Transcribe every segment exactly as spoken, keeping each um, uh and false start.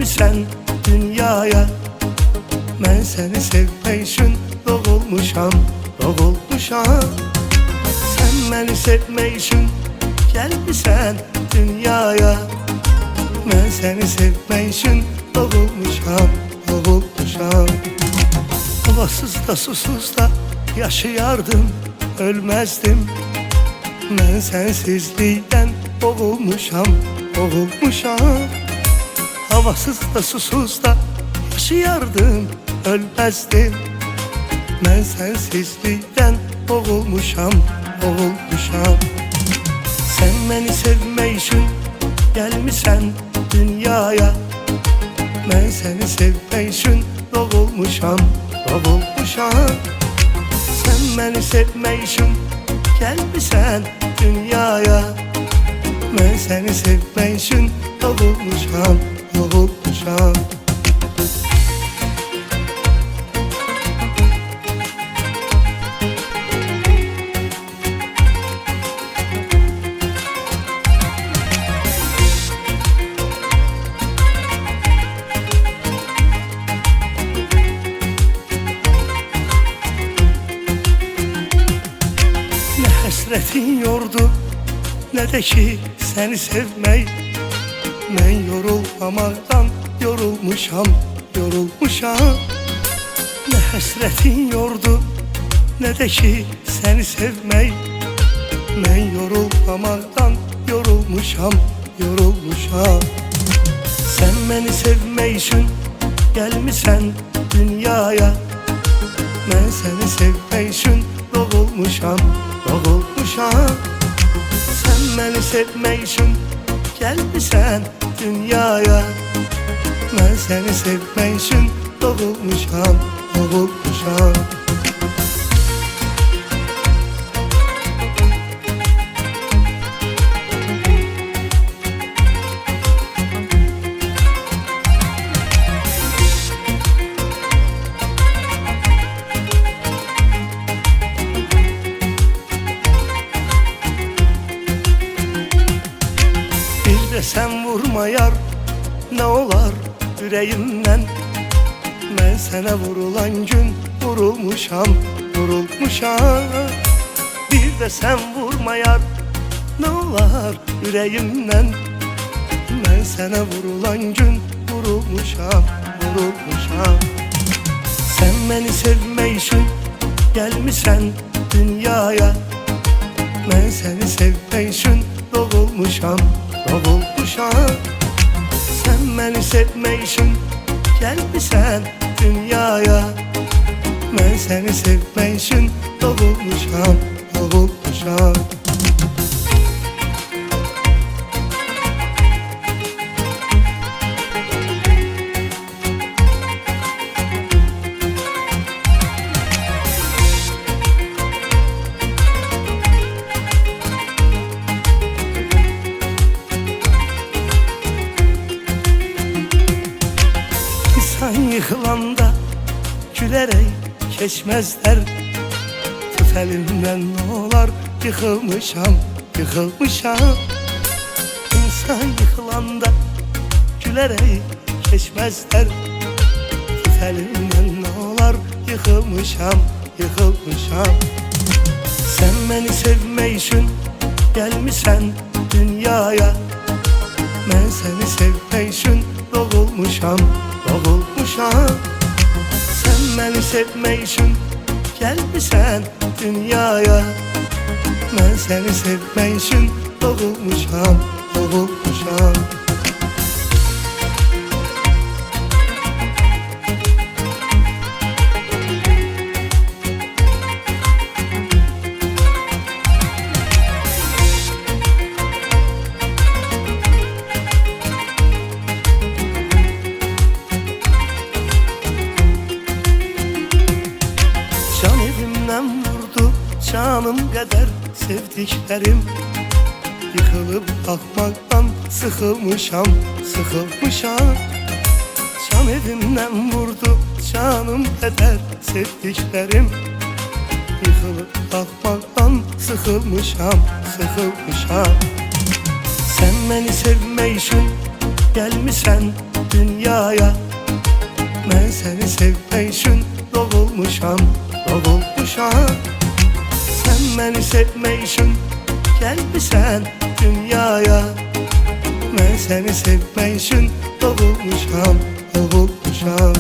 gelmişsen dünyaya. Ben seni sevmek için doğulmuşam, doğulmuşam. Sen beni sevmek için gelmişsen dünyaya. Ben seni sevmek için doğulmuşam, doğulmuşam. Havasız da susuz da yaşayardım, ölmezdim. Ben sensizlikten boğulmuşam, boğulmuşam. Havasız da susuz da yaşayardım, ölmezdim. Ben sensizlikten boğulmuşam, boğulmuşam. Sen beni sevmek için gelmişsen dünyaya. Ben seni sevmek için doğulmuşam, doğulmuşam. Sen beni sevmek için gelmişsen dünyaya. Ben seni sevmek için doğulmuşam, doğulmuşam. Hasretin yordu ne de ki seni sevmeyi. Ben yorulmamaktan yorulmuşam, yorulmuşam. Ne hasretin yordu ne de ki seni sevmeyi. Ben yorulmamaktan yorulmuşam, yorulmuşam. Sen beni sevmek için gelmişsen dünyaya. Ben seni sevmek için doğulmuşam, doğulmuşam. Sen beni sevmek için gelmişsen dünyaya. Ben seni sevmek için doğulmuşam, doğulmuşam. Sen vurma yar, ne olar yüreğimden. Ben sana vurulan gün vurulmuşam, vurulmuşam. Bir de sen vurma yar, ne olar yüreğimden. Ben sana vurulan gün vurulmuşam, vurulmuşam. Sen beni sevmek için gelmişsen dünyaya. Ben seni sevmek için doğulmuşam, doğulmuşam. Sen beni sevmek için gelmişsen dünyaya. Ben seni sevmek için doğulmuşam, doğulmuşam. İnsan yıkılanda gülerek geçmezler. Tut elimden ne olar yıkılmışam, yıkılmışam. İnsan yıkılanda gülerek geçmezler. Tut elimden ne olar yıkılmışam, yıkılmışam. Sen beni sevmek için gelmişsen dünyaya. Ben seni sevmek için doğulmuşam, doğulmuşam. Sen beni sevmek için gelmişsen dünyaya. Ben seni sevmek için doğulmuşam, doğulmuşam. Can evimden vurdu canım kadar sevdiklerim. Yıkılıp bakmaktan sıkılmışam, sıkılmışam. Can evimden vurdu canım kadar sevdiklerim. Yıkılıp bakmaktan sıkılmışam, sıkılmışam. Sen beni sevmek için gelmişsen dünyaya. Ben seni sevmek için doğulmuşam, doğulmuşam. Sen beni sevmek için gelmişsen dünyaya. Ben seni sevmek için doğulmuşam, doğulmuşam.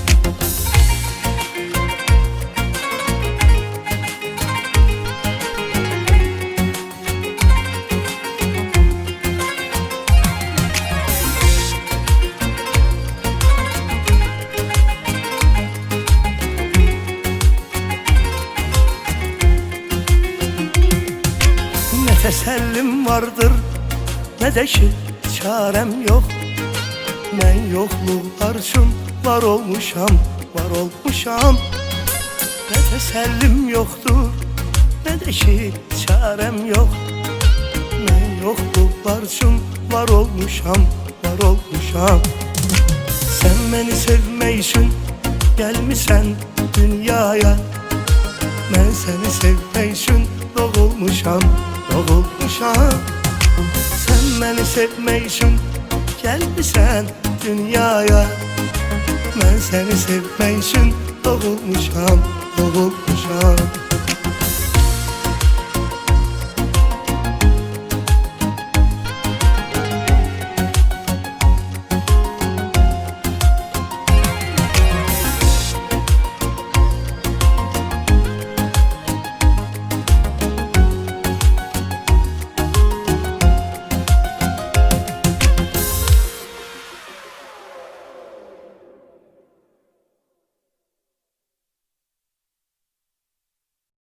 Ne tesellim vardır ne de ki çarem yok. Ben yokluklar için var olmuşam, var olmuşam. Ne tesellim yoktur ne de ki çarem yok. Ben yokluklar için var olmuşam, var olmuşam. Sen beni sevmek için gelmişsen dünyaya. Ben seni sevmek için doğulmuşam, doğulmuşam. Sen beni sevmek için gelmişsen dünyaya. Ben seni sevmek için doğulmuşam, doğulmuşam.